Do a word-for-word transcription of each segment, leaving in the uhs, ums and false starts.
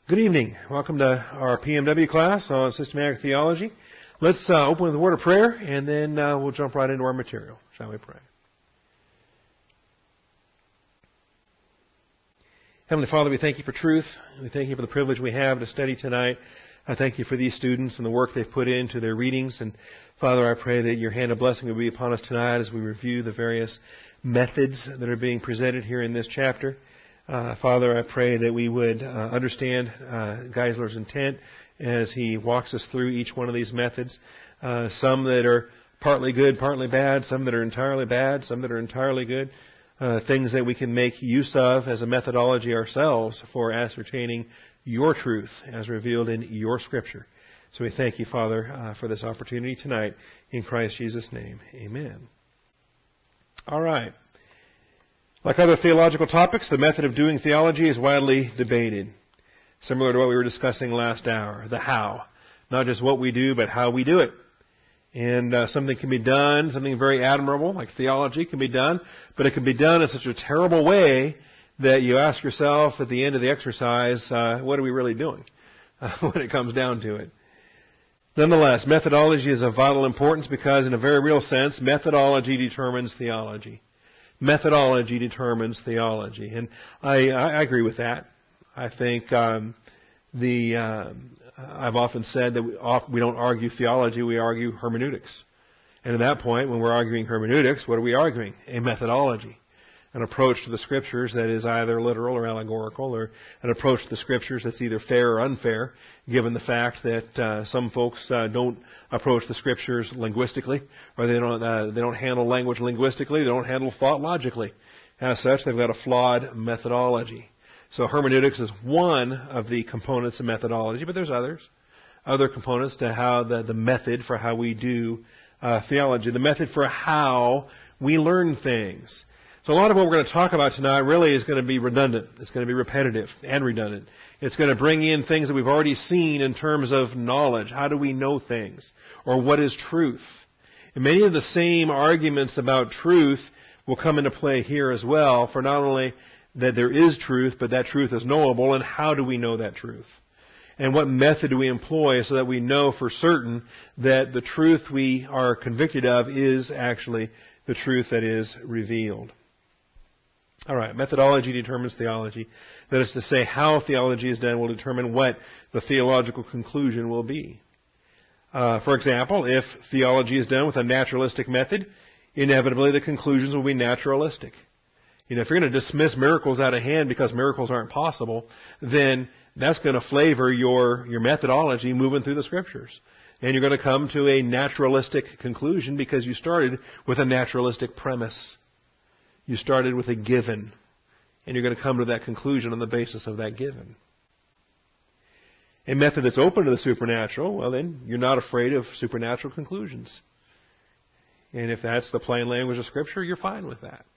Good evening. Welcome to our P M W class on systematic theology. Let's uh, open with a word of prayer, and then uh, we'll jump right into our material. Shall we pray? Heavenly Father, we thank you for truth. We thank you for the privilege we have to study tonight. I thank you for these students and the work they've put into their readings. And Father, I pray that your hand of blessing will be upon us tonight as we review the various methods that are being presented here in this chapter. Uh, Father, I pray that we would uh, understand uh, Geisler's intent as he walks us through each one of these methods. Uh, some that are partly good, partly bad, some that are entirely bad, some that are entirely good. Uh, things that we can make use of as a methodology ourselves for ascertaining your truth as revealed in your Scripture. So we thank you, Father, uh, for this opportunity tonight. In Christ Jesus' name, amen. All right. Like other theological topics, the method of doing theology is widely debated. Similar to what we were discussing last hour, the how. Not just what we do, but how we do it. And uh, something can be done, something very admirable, like theology, can be done, but it can be done in such a terrible way that you ask yourself at the end of the exercise, uh, what are we really doing uh, when it comes down to it? Nonetheless, methodology is of vital importance because, in a very real sense, methodology determines theology. Methodology determines theology. And I, I agree with that. I think um, the um, I've often said that we, we don't argue theology, we argue hermeneutics. And at that point, when we're arguing hermeneutics, what are we arguing? A methodology. An approach to the Scriptures that is either literal or allegorical, or an approach to the Scriptures that's either fair or unfair, given the fact that uh, some folks uh, don't approach the Scriptures linguistically, or they don't uh, they don't handle language linguistically, they don't handle thought logically. As such, they've got a flawed methodology. So hermeneutics is one of the components of methodology, but there's others. Other components to how the, the method for how we do uh, theology, the method for how we learn things. So a lot of what we're going to talk about tonight really is going to be redundant. It's going to be repetitive and redundant. It's going to bring in things that we've already seen in terms of knowledge. How do we know things? Or what is truth? And many of the same arguments about truth will come into play here as well, for not only that there is truth, but that truth is knowable, and how do we know that truth? And what method do we employ so that we know for certain that the truth we are convicted of is actually the truth that is revealed? All right, methodology determines theology. That is to say, how theology is done will determine what the theological conclusion will be. Uh, for example, if theology is done with a naturalistic method, inevitably the conclusions will be naturalistic. You know, if you're going to dismiss miracles out of hand because miracles aren't possible, then that's going to flavor your, your methodology moving through the Scriptures. And you're going to come to a naturalistic conclusion because you started with a naturalistic premise. You started with a given, and you're going to come to that conclusion on the basis of that given. A method that's open to the supernatural, well then, you're not afraid of supernatural conclusions. And if that's the plain language of Scripture, you're fine with that.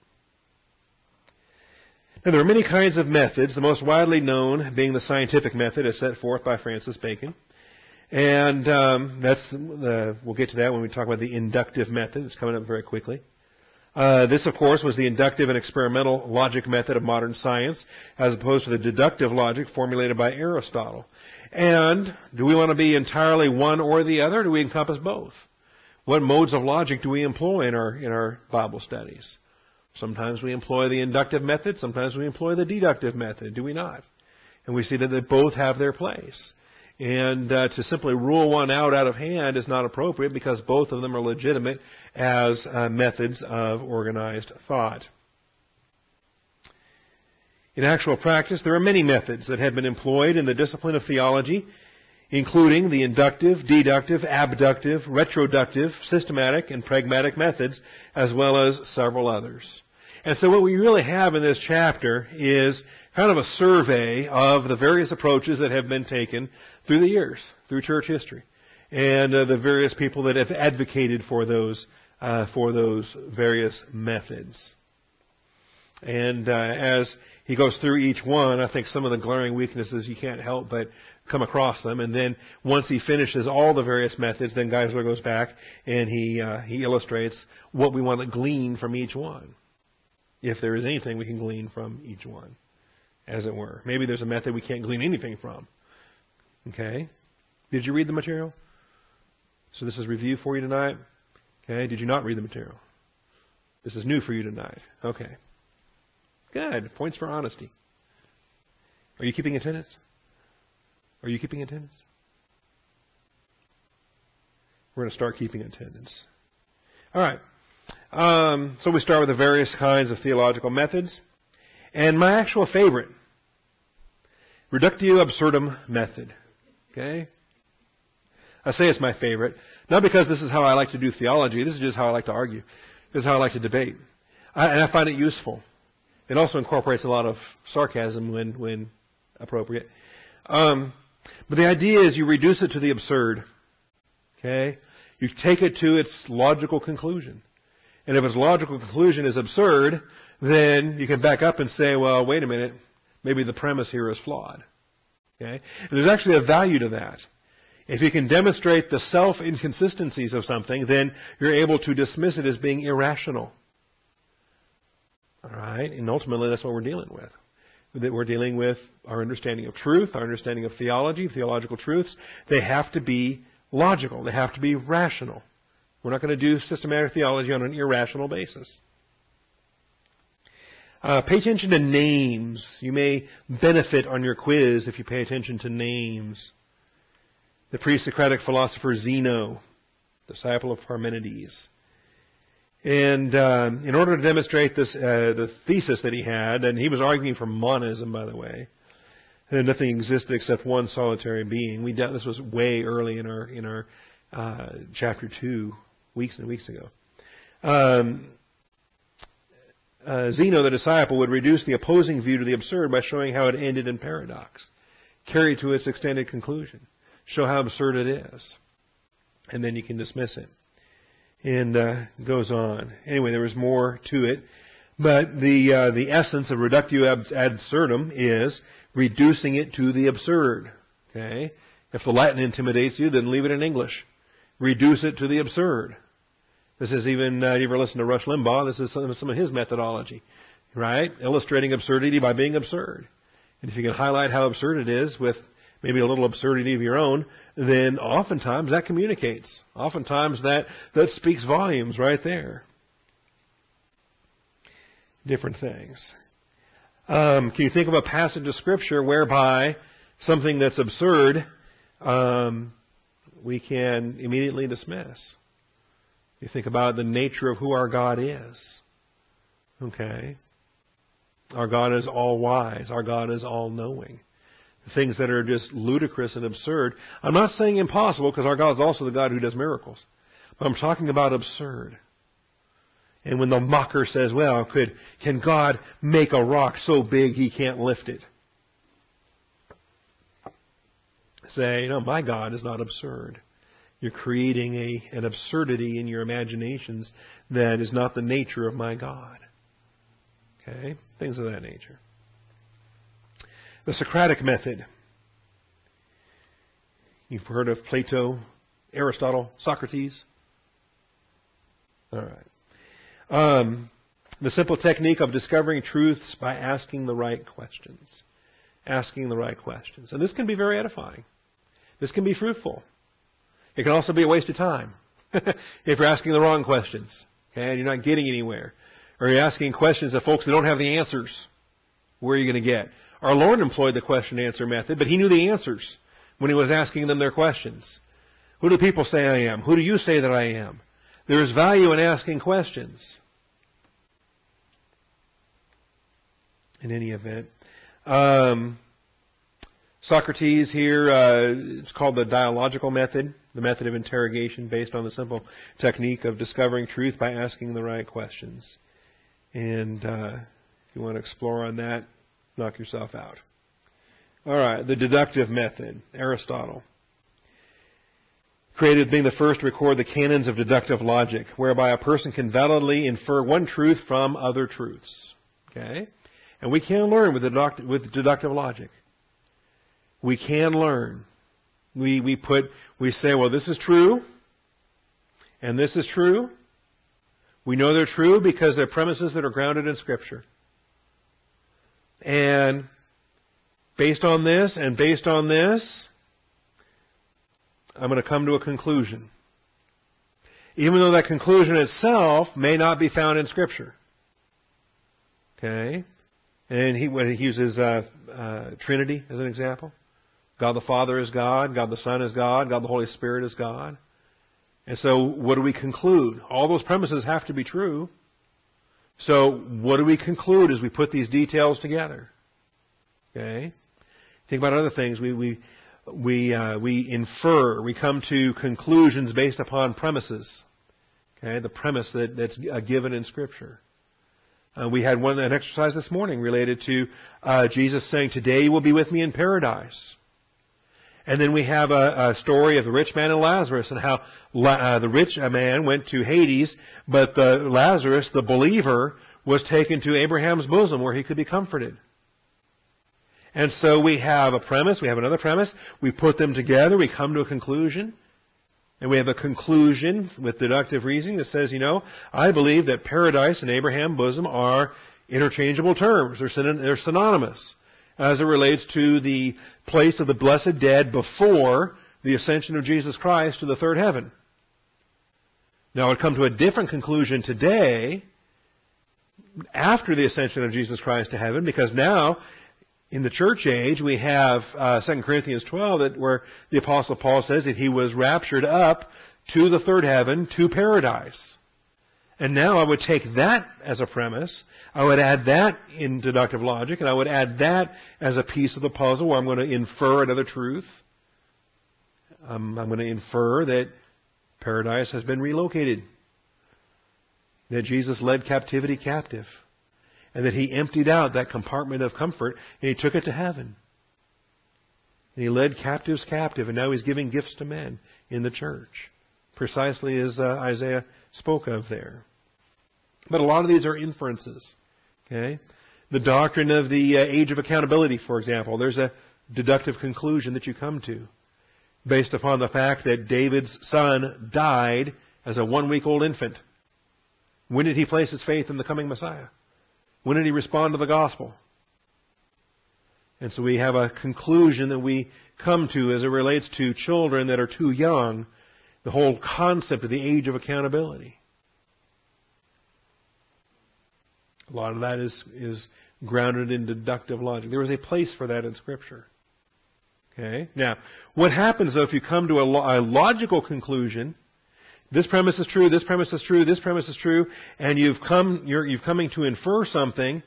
Now, there are many kinds of methods, the most widely known being the scientific method as set forth by Francis Bacon. And um, that's the, we'll get to that when we talk about the inductive method. It's coming up very quickly. Uh, this, of course, was the inductive and experimental logic method of modern science, as opposed to the deductive logic formulated by Aristotle. And do we want to be entirely one or the other? Or do we encompass both? What modes of logic do we employ in our in our Bible studies? Sometimes we employ the inductive method. Sometimes we employ the deductive method. Do we not? And we see that they both have their place. And uh, to simply rule one out out of hand is not appropriate because both of them are legitimate as uh, methods of organized thought. In actual practice, there are many methods that have been employed in the discipline of theology, including the inductive, deductive, abductive, retroductive, systematic, and pragmatic methods, as well as several others. And so what we really have in this chapter is kind of a survey of the various approaches that have been taken through the years, through church history, and uh, the various people that have advocated for those uh, for those various methods. And uh, as he goes through each one, I think some of the glaring weaknesses you can't help but come across them. And then once he finishes all the various methods, then Geisler goes back and he uh, he illustrates what we want to glean from each one, if there is anything we can glean from each one, as it were. Maybe there's a method we can't glean anything from. Okay. Did you read the material? So this is review for you tonight. Okay. Did you not read the material? This is new for you tonight. Okay. Good. Points for honesty. Are you keeping attendance? Are you keeping attendance? We're going to start keeping attendance. All right. Um, so we start with the various kinds of theological methods. And my actual favorite, reductio absurdum method. Okay? I say it's my favorite, not because this is how I like to do theology. This is just how I like to argue. This is how I like to debate. I, and I find it useful. It also incorporates a lot of sarcasm when, when appropriate. Um, but the idea is you reduce it to the absurd. Okay? You take it to its logical conclusion. And if its logical conclusion is absurd, then you can back up and say, well, wait a minute, maybe the premise here is flawed. Okay? And there's actually a value to that. If you can demonstrate the self-inconsistencies of something, then you're able to dismiss it as being irrational. All right? And ultimately, that's what we're dealing with. That we're dealing with our understanding of truth, our understanding of theology, theological truths. They have to be logical. They have to be rational. We're not going to do systematic theology on an irrational basis. Uh, pay attention to names. You may benefit on your quiz if you pay attention to names. The pre-Socratic philosopher Zeno, disciple of Parmenides. And uh, in order to demonstrate this, uh, the thesis that he had, and he was arguing for monism, by the way, that nothing existed except one solitary being. We de- this was way early in our in our uh, chapter two, weeks and weeks ago. Um, uh, Zeno, the disciple, would reduce the opposing view to the absurd by showing how it ended in paradox, carry it to its extended conclusion, show how absurd it is, and then you can dismiss it. And uh, goes on. Anyway, there was more to it, but the uh, the essence of reductio ab- absurdum is reducing it to the absurd. Okay, if the Latin intimidates you, then leave it in English. Reduce it to the absurd. This is even uh, you ever listen to Rush Limbaugh? This is some, some of his methodology, right? Illustrating absurdity by being absurd. And if you can highlight how absurd it is with maybe a little absurdity of your own, then oftentimes that communicates. Oftentimes that, that speaks volumes right there. Different things. Um, can you think of a passage of Scripture whereby something that's absurd um, we can immediately dismiss? You think about the nature of who our God is. Okay. Our God is all-wise. Our God is all-knowing. Things that are just ludicrous and absurd. I'm not saying impossible, because our God is also the God who does miracles. But I'm talking about absurd. And when the mocker says, well, could can God make a rock so big he can't lift it? Say, no, my God is not absurd. You're creating a, an absurdity in your imaginations that is not the nature of my God. Okay? Things of that nature. The Socratic method. You've heard of Plato, Aristotle, Socrates? All right. Um, the simple technique of discovering truths by asking the right questions. Asking the right questions. And this can be very edifying. This can be fruitful. It can also be a waste of time if you're asking the wrong questions. Okay, and you're not getting anywhere. Or you're asking questions of folks that don't have the answers. Where are you going to get? Our Lord employed the question-answer method, but He knew the answers when He was asking them their questions. Who do people say I am? Who do you say that I am? There is value in asking questions. In any event. Um, Socrates here, uh, it's called the dialogical method, the method of interrogation based on the simple technique of discovering truth by asking the right questions. And uh, if you want to explore on that, knock yourself out. All right, the deductive method, Aristotle. Created being the first to record the canons of deductive logic, whereby a person can validly infer one truth from other truths. Okay? And we can learn with deductive, with deductive logic. We can learn. We we put we say, well, this is true, and this is true. We know they're true because they're premises that are grounded in Scripture. And based on this and based on this, I'm going to come to a conclusion. Even though that conclusion itself may not be found in Scripture. Okay? And he, when he uses uh, uh, Trinity as an example. God the Father is God. God the Son is God. God the Holy Spirit is God. And so what do we conclude? All those premises have to be true. So what do we conclude as we put these details together? Okay? Think about other things. We we we uh, we infer. We come to conclusions based upon premises. Okay, the premise that, that's uh, given in Scripture. Uh, we had one an exercise this morning related to uh, Jesus saying, "Today you will be with me in paradise." And then we have a, a story of the rich man and Lazarus, and how uh, the rich man went to Hades, but the Lazarus, the believer, was taken to Abraham's bosom where he could be comforted. And so we have a premise, we have another premise, we put them together, we come to a conclusion, and we have a conclusion with deductive reasoning that says, you know, I believe that paradise and Abraham's bosom are interchangeable terms. They're, syn- they're synonymous as it relates to the place of the blessed dead before the ascension of Jesus Christ to the third heaven. Now, I would come to a different conclusion today after the ascension of Jesus Christ to heaven, because now in the church age, we have uh, Second Corinthians twelve, that where the Apostle Paul says that he was raptured up to the third heaven, to paradise. And now I would take that as a premise, I would add that in deductive logic, and I would add that as a piece of the puzzle where I'm going to infer another truth. Um, I'm going to infer that paradise has been relocated, that Jesus led captivity captive, and that He emptied out that compartment of comfort and He took it to heaven. And He led captives captive, and now He's giving gifts to men in the church, precisely as uh, Isaiah spoke of there. But a lot of these are inferences. Okay, the doctrine of the uh, age of accountability, for example, there's a deductive conclusion that you come to based upon the fact that David's son died as a one-week-old infant. When did he place his faith in the coming Messiah? When did he respond to the gospel? And so we have a conclusion that we come to as it relates to children that are too young, the whole concept of the age of accountability. A lot of that is, is grounded in deductive logic. There is a place for that in Scripture. Okay? Now, what happens though if you come to a, lo- a logical conclusion? This premise is true, this premise is true, this premise is true, and you've come, you're, you've coming to infer something,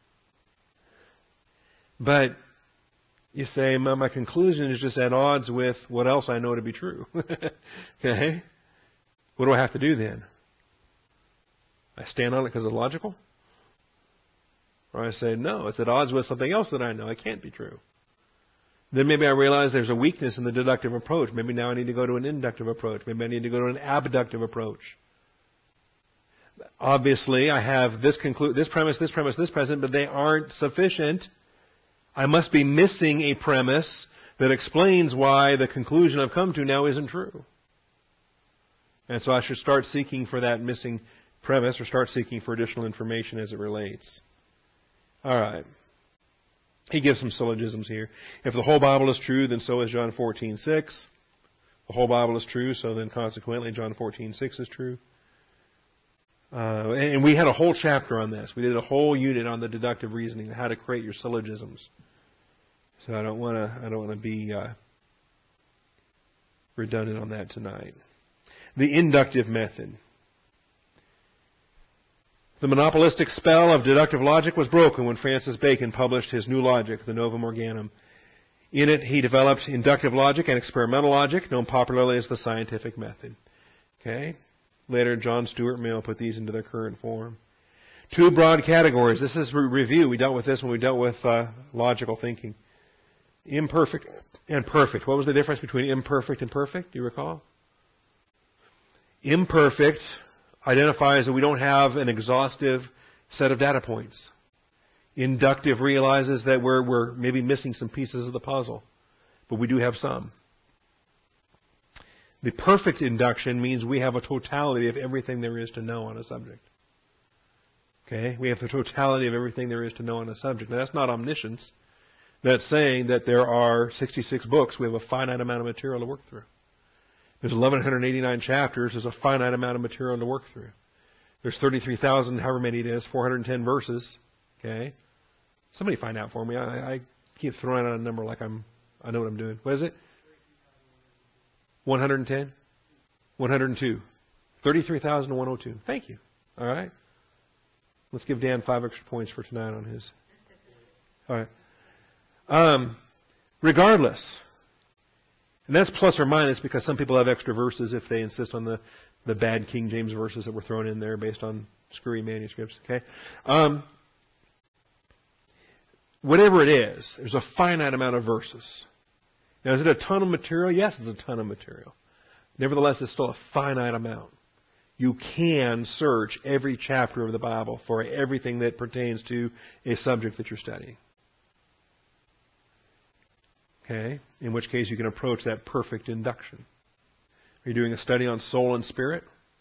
but you say, my, my conclusion is just at odds with what else I know to be true. Okay? What do I have to do then? I stand on it because it's logical? Or I say, no, it's at odds with something else that I know. It can't be true. Then maybe I realize there's a weakness in the deductive approach. Maybe now I need to go to an inductive approach. Maybe I need to go to an abductive approach. Obviously, I have this conclu- this premise, this premise, this premise, but they aren't sufficient. I must be missing a premise that explains why the conclusion I've come to now isn't true. And so I should start seeking for that missing premise, or start seeking for additional information as it relates. All right. He gives some syllogisms here. If the whole Bible is true, then so is John fourteen six. The whole Bible is true, so then consequently John fourteen six is true. Uh, and we had a whole chapter on this. We did a whole unit on the deductive reasoning, how to create your syllogisms. So I don't want to. I don't want to be uh, redundant on that tonight. The inductive method. The monopolistic spell of deductive logic was broken when Francis Bacon published his New Logic, the Novum Organum. In it, he developed inductive logic and experimental logic, known popularly as the scientific method. Okay? Later, John Stuart Mill put these into their current form. Two broad categories. This is re- review. We dealt with this when we dealt with uh, logical thinking. Imperfect and perfect. What was the difference between imperfect and perfect? Do you recall? Imperfect identifies that we don't have an exhaustive set of data points. Inductive realizes that we're, we're maybe missing some pieces of the puzzle, but we do have some. The perfect induction means we have a totality of everything there is to know on a subject. Okay? We have the totality of everything there is to know on a subject. Now, that's not omniscience. That's saying that there are sixty-six books. We have a finite amount of material to work through. There's eleven eighty-nine chapters. There's a finite amount of material to work through. There's thirty-three thousand, however many it is, four hundred ten verses. Okay? Somebody find out for me. I, I keep throwing out a number like I'm, I know what I'm doing. What is it? one hundred ten? one hundred two. thirty-three thousand one hundred two. Thank you. All right? Let's give Dan five extra points for tonight on his. All right. Um, regardless, and that's plus or minus because some people have extra verses if they insist on the, the bad King James verses that were thrown in there based on screwy manuscripts. Okay? Um, whatever it is, there's a finite amount of verses. Now, is it a ton of material? Yes, it's a ton of material. Nevertheless, it's still a finite amount. You can search every chapter of the Bible for everything that pertains to a subject that you're studying. Okay? In which case you can approach that perfect induction. Are you doing a study on soul and spirit?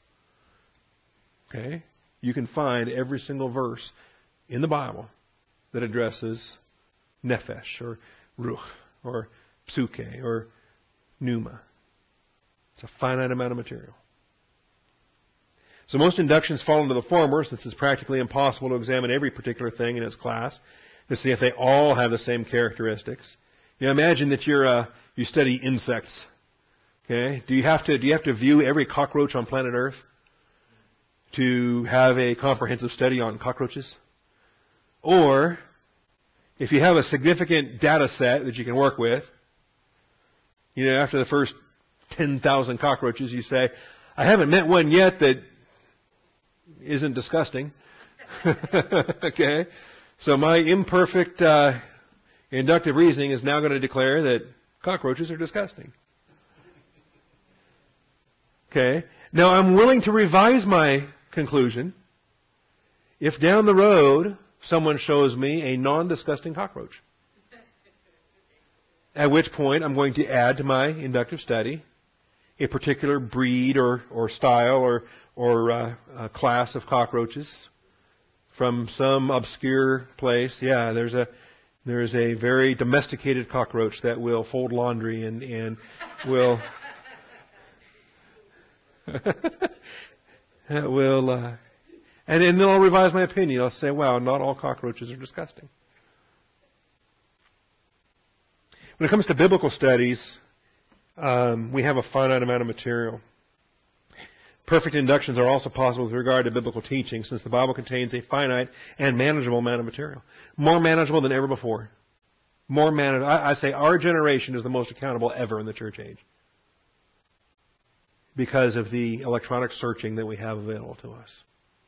Okay? You can find every single verse in the Bible that addresses nephesh or ruch or psuke or pneuma. It's a finite amount of material. So most inductions fall into the former, since it's practically impossible to examine every particular thing in its class to see if they all have the same characteristics. You know, imagine that you're uh, you study insects. Okay, do you have to do you have to view every cockroach on planet Earth to have a comprehensive study on cockroaches? Or if you have a significant data set that you can work with, you know, after the first ten thousand cockroaches, you say, I haven't met one yet that isn't disgusting. Okay? So my imperfect uh, inductive reasoning is now going to declare that cockroaches are disgusting. Okay? Now I'm willing to revise my conclusion if down the road someone shows me a non-disgusting cockroach. At which point I'm going to add to my inductive study a particular breed or, or style or, or uh, a class of cockroaches from some obscure place. Yeah, there's a there's a very domesticated cockroach that will fold laundry and, and will will uh, and, and then I'll revise my opinion. I'll say, wow, not all cockroaches are disgusting. When it comes to biblical studies, Um, we have a finite amount of material. Perfect inductions are also possible with regard to biblical teaching, since the Bible contains a finite and manageable amount of material. More manageable than ever before. More manageable. I, I say our generation is the most accountable ever in the church age, because of the electronic searching that we have available to us.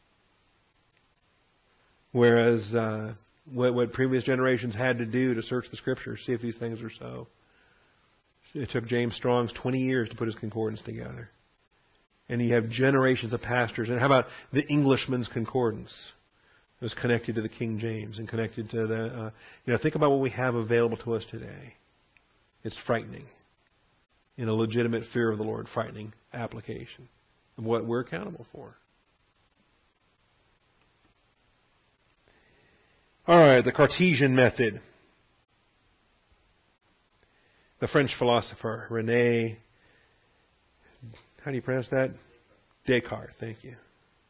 Whereas uh, what, what previous generations had to do to search the Scriptures, see if these things are so. It took James Strong's twenty years to put his concordance together. And you have generations of pastors. And how about the Englishman's concordance? It was connected to the King James and connected to the... Uh, you know, think about what we have available to us today. It's frightening. In a legitimate fear of the Lord, frightening application of what we're accountable for. All right, the Cartesian method. The French philosopher, René, how do you pronounce that? Descartes, thank you.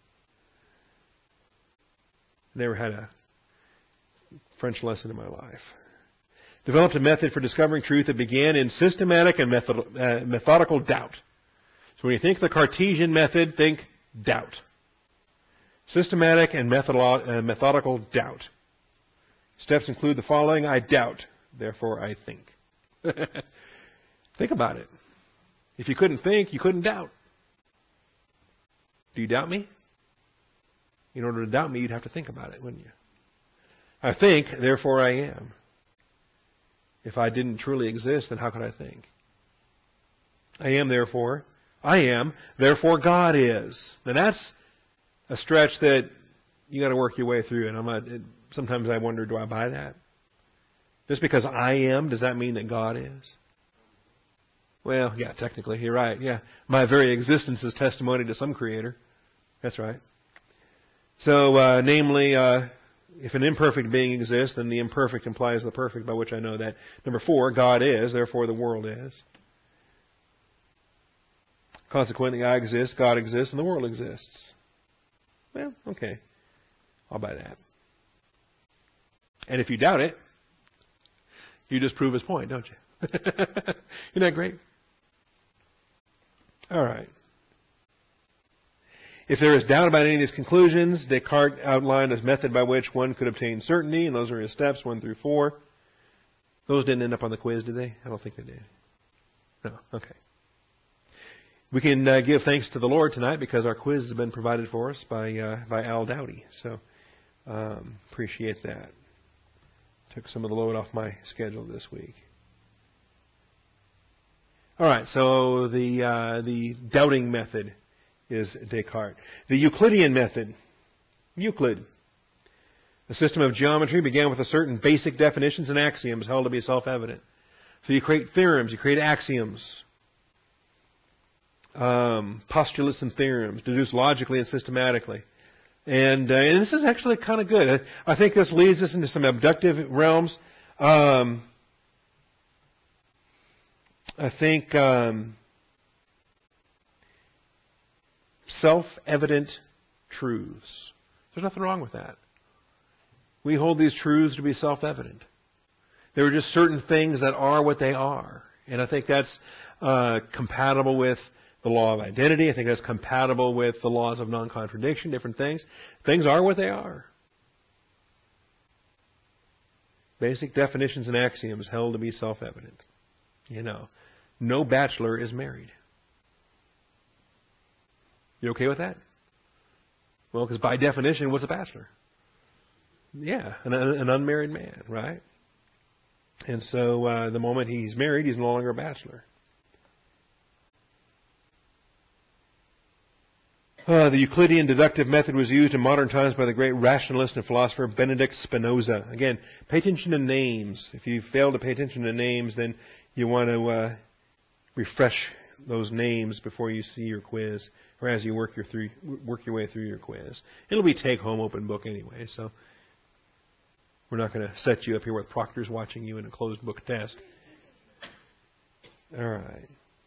Never had a French lesson in my life. Developed a method for discovering truth that began in systematic and method, uh, methodical doubt. So when you think the Cartesian method, think doubt. Systematic and method- uh, methodical doubt. Steps include the following: I doubt, therefore I think. Think about it. If you couldn't think, you couldn't doubt. Do you doubt me? In order to doubt me, you'd have to think about it, wouldn't you? I think, therefore I am. If I didn't truly exist, then how could I think? I am, therefore I am, therefore God is. Now that's a stretch that you got to work your way through, and I'm not. It, sometimes I wonder, do I buy that? Just because I am, does that mean that God is? Well, yeah, technically, you're right. Yeah, my very existence is testimony to some creator. That's right. So, uh, namely, uh, if an imperfect being exists, then the imperfect implies the perfect, by which I know that. Number four, God is, therefore the world is. Consequently, I exist, God exists, and the world exists. Well, okay. I'll buy that. And if you doubt it, you just prove his point, don't you? Isn't that great? All right. If there is doubt about any of these conclusions, Descartes outlined a method by which one could obtain certainty, and those are his steps, one through four. Those didn't end up on the quiz, did they? I don't think they did. No. Okay. We can uh, give thanks to the Lord tonight because our quiz has been provided for us by uh, by Al Dowdy. So um, appreciate that. Took some of the load off my schedule this week. All right. So the uh, the doubting method is Descartes. The Euclidean method, Euclid. The system of geometry began with a certain basic definitions and axioms held to be self-evident. So you create theorems, you create axioms, um, postulates and theorems, deduced logically and systematically. And, uh, and this is actually kind of good. I, I think this leads us into some abductive realms. Um, I think um, self-evident truths. There's nothing wrong with that. We hold these truths to be self-evident. There are just certain things that are what they are. And I think that's uh, compatible with the law of identity. I think that's compatible with the laws of non-contradiction, different things. Things are what they are. Basic definitions and axioms held to be self-evident. You know, no bachelor is married. You okay with that? Well, because by definition, what's a bachelor? Yeah, an, an unmarried man, right? And so uh, the moment he's married, he's no longer a bachelor. Uh, the Euclidean deductive method was used in modern times by the great rationalist and philosopher Benedict Spinoza. Again, pay attention to names. If you fail to pay attention to names, then you want to uh, refresh those names before you see your quiz, or as you work your through work your way through your quiz. It'll be take-home open book anyway, so we're not going to set you up here with proctors watching you in a closed book test. All right.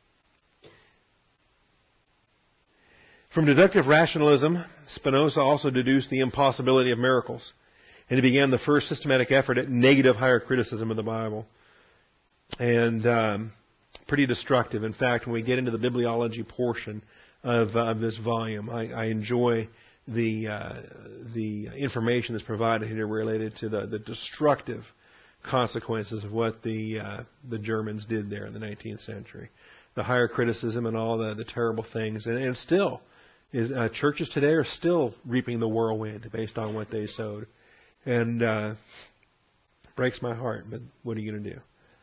From deductive rationalism, Spinoza also deduced the impossibility of miracles, and he began the first systematic effort at negative higher criticism of the Bible. And um, pretty destructive. In fact, when we get into the bibliology portion of, uh, of this volume, I, I enjoy the uh, the information that's provided here related to the, the destructive consequences of what the uh, the Germans did there in the nineteenth century. The higher criticism and all the, the terrible things. And, and still, is, uh, churches today are still reaping the whirlwind based on what they sowed. And uh, breaks my heart, but what are you going to do?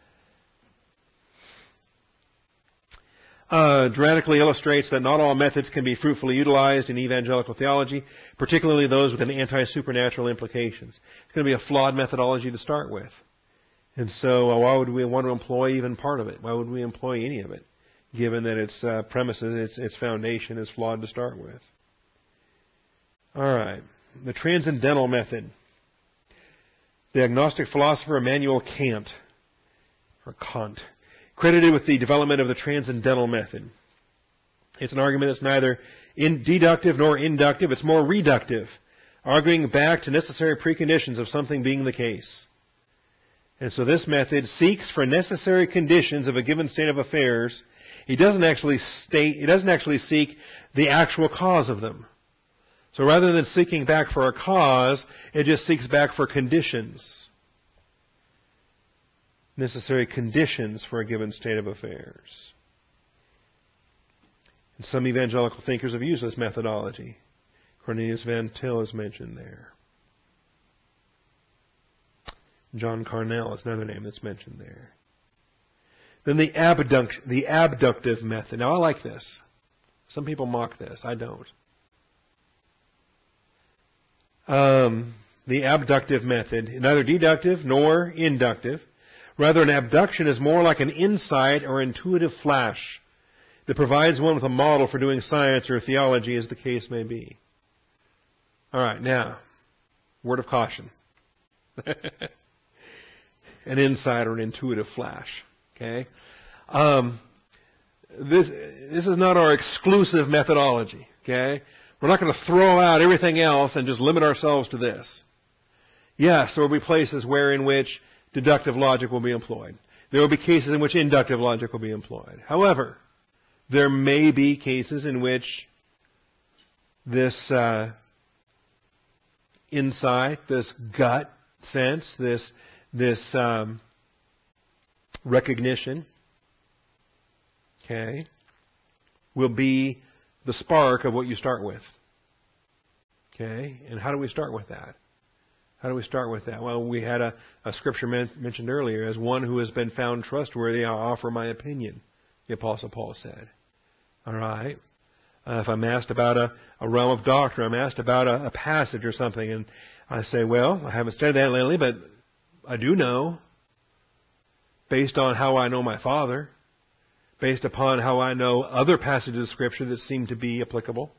Uh, dramatically illustrates that not all methods can be fruitfully utilized in evangelical theology, particularly those with an anti-supernatural implications. It's going to be a flawed methodology to start with. And so uh, why would we want to employ even part of it? Why would we employ any of it, given that its uh, premises, its, its foundation is flawed to start with? All right. The transcendental method. The agnostic philosopher Immanuel Kant, or Kant, credited with the development of the transcendental method. It's an argument that's neither in deductive nor inductive. It's more reductive, arguing back to necessary preconditions of something being the case. And so this method seeks for necessary conditions of a given state of affairs. It doesn't actually state, it doesn't actually seek the actual cause of them. So rather than seeking back for a cause, it just seeks back for conditions. Necessary conditions for a given state of affairs. And some evangelical thinkers have used this methodology. Cornelius Van Til is mentioned there. John Carnell is another name that's mentioned there. Then the abduct, the abductive method. Now I like this. Some people mock this. I don't. Um, the abductive method, neither deductive nor inductive. Rather, an abduction is more like an insight or intuitive flash that provides one with a model for doing science or theology, as the case may be. All right, now, word of caution. An insight or an intuitive flash. Okay? Um, this this is not our exclusive methodology. Okay, we're not going to throw out everything else and just limit ourselves to this. Yes, there will be places where in which deductive logic will be employed. There will be cases in which inductive logic will be employed. However, there may be cases in which this uh, insight, this gut sense, this this um, recognition, okay, will be the spark of what you start with. Okay, and how do we start with that? How do we start with that? Well, we had a, a scripture men- mentioned earlier, as one who has been found trustworthy, I'll offer my opinion, the Apostle Paul said. All right. Uh, if I'm asked about a, a realm of doctrine, I'm asked about a, a passage or something, and I say, well, I haven't studied that lately, but I do know, based on how I know my Father, based upon how I know other passages of Scripture that seem to be applicable,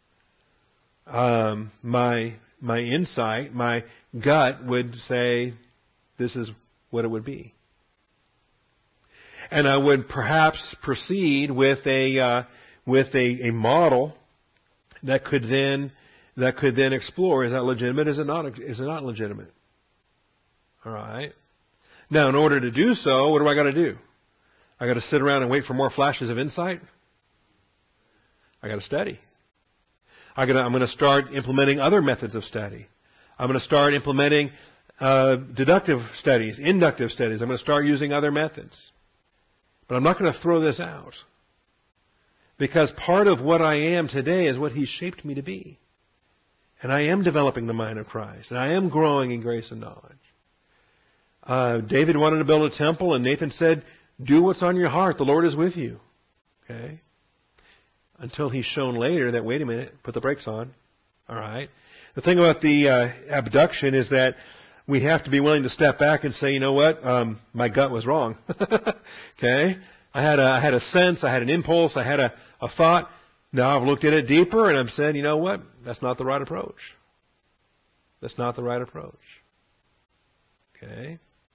um, my my insight, my gut would say this is what it would be. And I would perhaps proceed with a uh, with a, a model that could then that could then explore, is that legitimate? Is it not? Is it not legitimate? All right. Now, in order to do so, what do I got to do? I got to sit around and wait for more flashes of insight. I got to study. I got I'm going to start implementing other methods of study. I'm going to start implementing uh, deductive studies, inductive studies. I'm going to start using other methods. But I'm not going to throw this out. Because part of what I am today is what He shaped me to be. And I am developing the mind of Christ. And I am growing in grace and knowledge. Uh, David wanted to build a temple, and Nathan said, do what's on your heart. The Lord is with you. Okay? Until He's shown later that, wait a minute, put the brakes on. All right? The thing about the uh, abduction is that we have to be willing to step back and say, you know what, um, my gut was wrong. Okay? I had a, I had a sense, I had an impulse, I had a, a thought. Now I've looked at it deeper and I've said, you know what, that's not the right approach. That's not the right approach. Okay?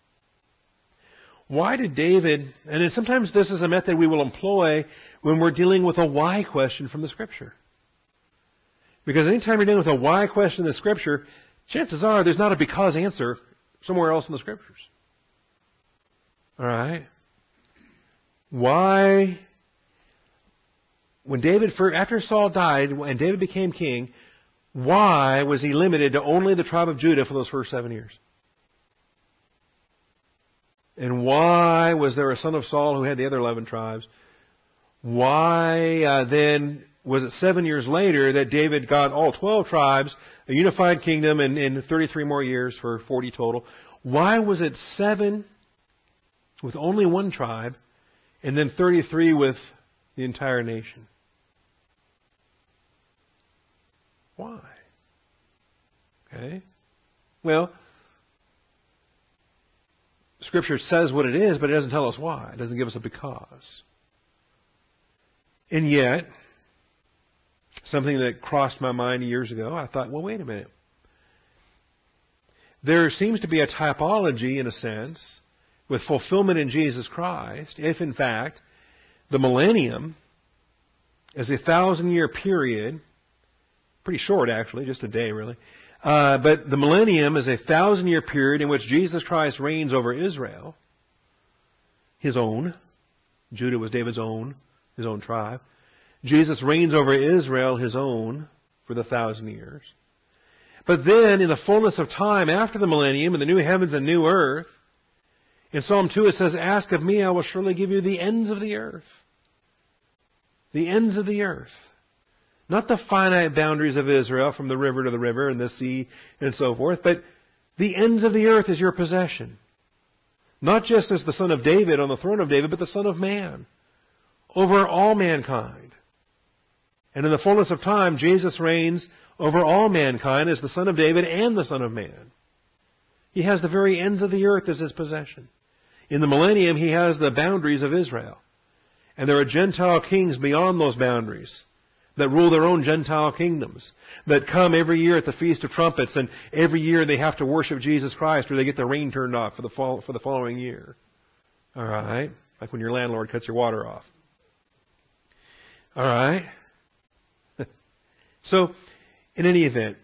Why did David, and then sometimes this is a method we will employ when we're dealing with a why question from the Scripture. Because anytime you're dealing with a why question in the Scripture, chances are there's not a because answer somewhere else in the Scriptures. All right? Why, when David, after Saul died and David became king, why was he limited to only the tribe of Judah for those first seven years? And why was there a son of Saul who had the other eleven tribes? Why uh, then was it seven years later that David got all twelve tribes, a unified kingdom, and, and thirty-three more years for forty total? Why was it seven with only one tribe and then thirty-three with the entire nation? Why? Okay. Well, Scripture says what it is, but it doesn't tell us why. It doesn't give us a because. And yet, something that crossed my mind years ago, I thought, well, wait a minute. There seems to be a typology, in a sense, with fulfillment in Jesus Christ, if in fact the millennium is a thousand-year period, pretty short actually, just a day really, Uh, but the millennium is a thousand-year period in which Jesus Christ reigns over Israel, His own. Judah was David's own, his own tribe. Jesus reigns over Israel, His own, for the thousand years. But then, in the fullness of time, after the millennium, in the new heavens and new earth, in Psalm two it says, ask of me, I will surely give you the ends of the earth. The ends of the earth. Not the finite boundaries of Israel from the river to the river and the sea and so forth, but the ends of the earth is your possession. Not just as the son of David on the throne of David, but the Son of Man over all mankind. And in the fullness of time, Jesus reigns over all mankind as the Son of David and the Son of Man. He has the very ends of the earth as His possession. In the millennium, He has the boundaries of Israel. And there are Gentile kings beyond those boundaries that rule their own Gentile kingdoms, that come every year at the Feast of Trumpets, and every year they have to worship Jesus Christ or they get the rain turned off for the, fall, for the following year. All right? Like when your landlord cuts your water off. All right? So, in any event,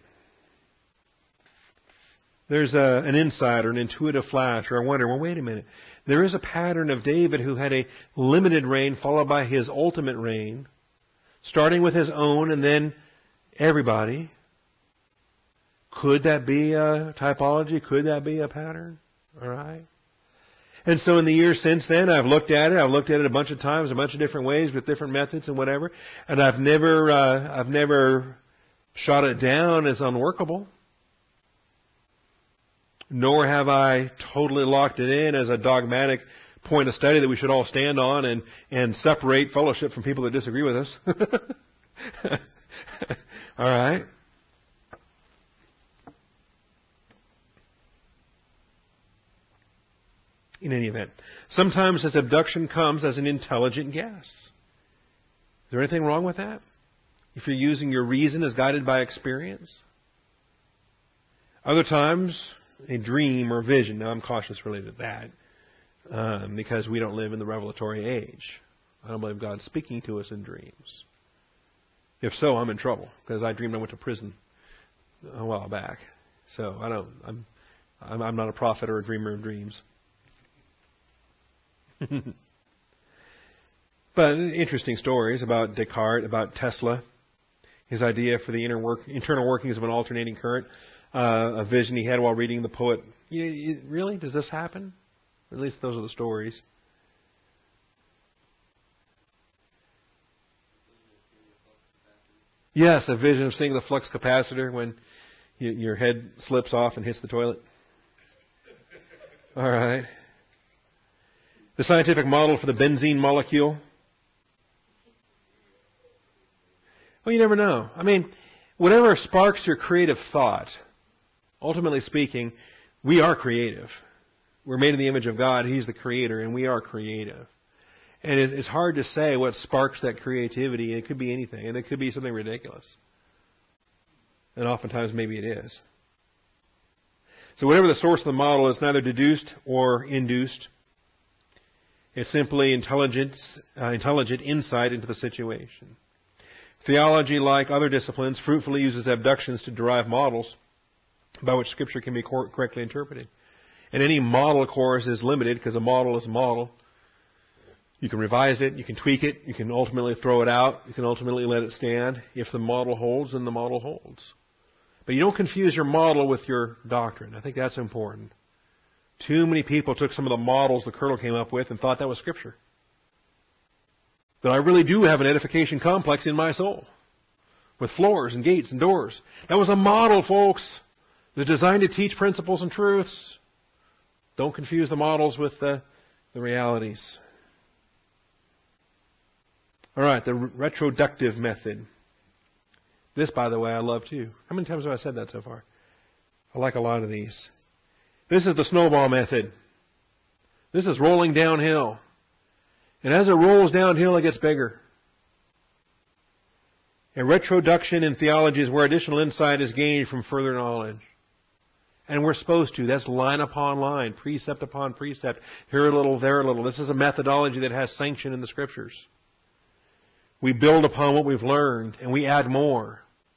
there's a, an insight or an intuitive flash or a wonder, well, wait a minute. There is a pattern of David who had a limited reign followed by his ultimate reign, starting with his own and then everybody. Could that be a typology? Could that be a pattern? All right. And so in the years since then, I've looked at it. I've looked at it a bunch of times, a bunch of different ways with different methods and whatever. And I've never, uh, I've never shot it down as unworkable. Nor have I totally locked it in as a dogmatic point of study that we should all stand on and, and separate fellowship from people that disagree with us. All right. In any event, sometimes this abduction comes as an intelligent guess. Is there anything wrong with that? If you're using your reason as guided by experience? Other times, a dream or vision. Now, I'm cautious related to that um, because we don't live in the revelatory age. I don't believe God's speaking to us in dreams. If so, I'm in trouble because I dreamed I went to prison a while back. So I don't. I'm. I'm, I'm not a prophet or a dreamer of dreams. But interesting stories about Descartes, about Tesla, his idea for the inner work, internal workings of an alternating current. Uh, a vision he had while reading the poet. You, you, really? Does this happen? At least those are the stories. Yes, a vision of seeing the flux capacitor when you, your head slips off and hits the toilet. All right. The scientific model for the benzene molecule. Well, you never know. I mean, whatever sparks your creative thought, ultimately speaking, we are creative. We're made in the image of God. He's the creator, and we are creative. And it's hard to say what sparks that creativity. It could be anything, and it could be something ridiculous. And oftentimes, maybe it is. So whatever the source of the model is, neither deduced or induced. It's simply intelligence, uh, intelligent insight into the situation. Theology, like other disciplines, fruitfully uses abductions to derive models by which Scripture can be cor- correctly interpreted. And any model, of course, is limited because a model is a model. You can revise it, you can tweak it, you can ultimately throw it out, you can ultimately let it stand. If the model holds, then the model holds. But you don't confuse your model with your doctrine. I think that's important. Too many people took some of the models the Colonel came up with and thought that was Scripture. That I really do have an edification complex in my soul with floors and gates and doors. That was a model, folks. It was designed to teach principles and truths. Don't confuse the models with the, the realities. All right, the retroductive method. This, by the way, I love too. How many times have I said that so far? I like a lot of these. This is the snowball method. This is rolling downhill. And as it rolls downhill, it gets bigger. And retroduction in theology is where additional insight is gained from further knowledge. And we're supposed to. That's line upon line, precept upon precept. Here a little, there a little. This is a methodology that has sanction in the Scriptures. We build upon what we've learned, and we add more.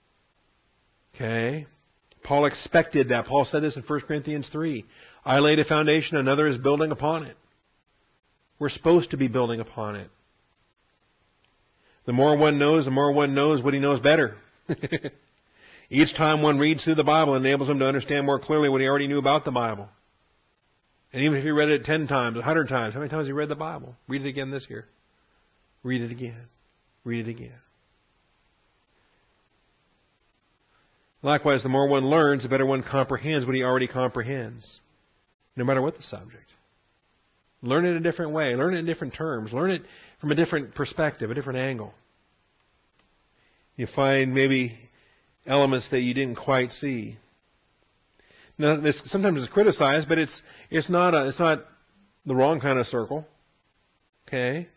Okay? Paul expected that. Paul said this in First Corinthians three. I laid a foundation, another is building upon it. We're supposed to be building upon it. The more one knows, the more one knows what he knows better. Each time one reads through the Bible, it enables him to understand more clearly what he already knew about the Bible. And even if he read it ten times, a hundred times, how many times has he read the Bible? Read it again this year. Read it again. Read it again. Likewise, the more one learns, the better one comprehends what he already comprehends, no matter what the subject. Learn it a different way. Learn it in different terms. Learn it from a different perspective, a different angle. You find maybe elements that you didn't quite see. Now, this sometimes it's criticized, but it's it's not a, it's not the wrong kind of circle. Okay.